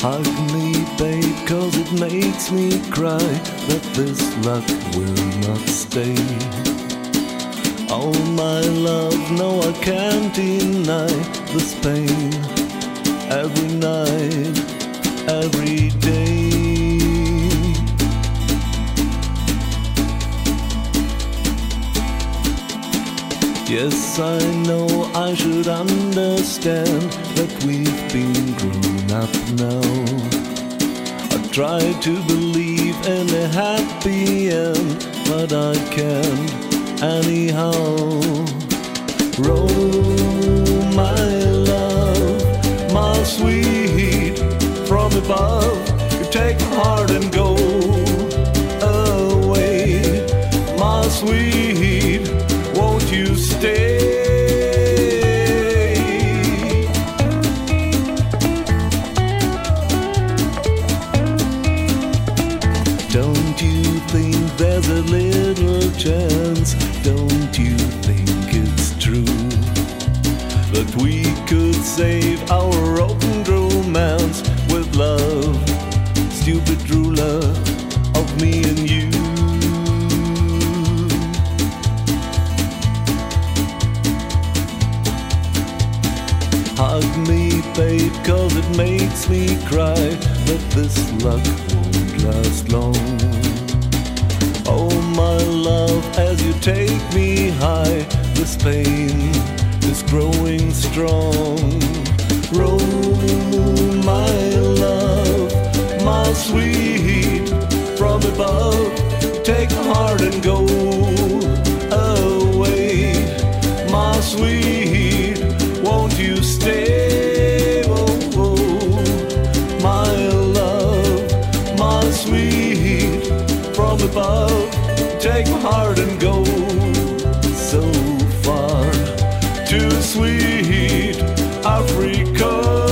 Hug me, babe, 'cause it makes me cry that this luck will not stay. Oh, my love, no, I can't deny this pain. Every night, every day. Yes, I know I should understand that we've been grown up now. I try to believe in a happy end, but I can't anyhow. Roll, my love, my sweet, from above, you take my heart and go away. My sweet, won't you stay? Don't you think there's a little chance? Don't you think it's true that we could save our open romance with love, stupid ruler of me and you? Hug me, babe, 'cause it makes me cry that this luck won't last long. Oh, my love, as you take me high, this pain is growing strong. Roll, my love, my sweet, from above, take my heart and go away. My sweet, won't you stay? Oh, oh, my love, my sweet, from above, take my heart and go so far to sweet Africa.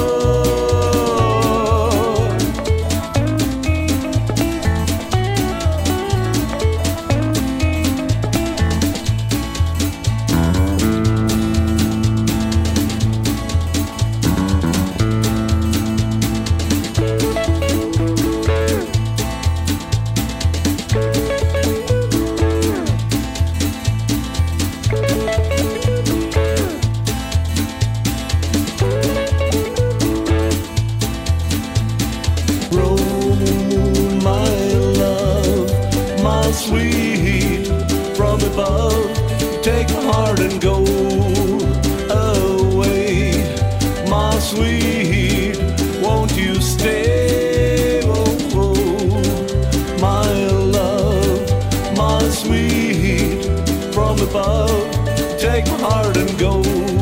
Sweet, from above, take my heart and go away. My sweet, won't you stay? Oh, oh, my love, my sweet, from above, take my heart and go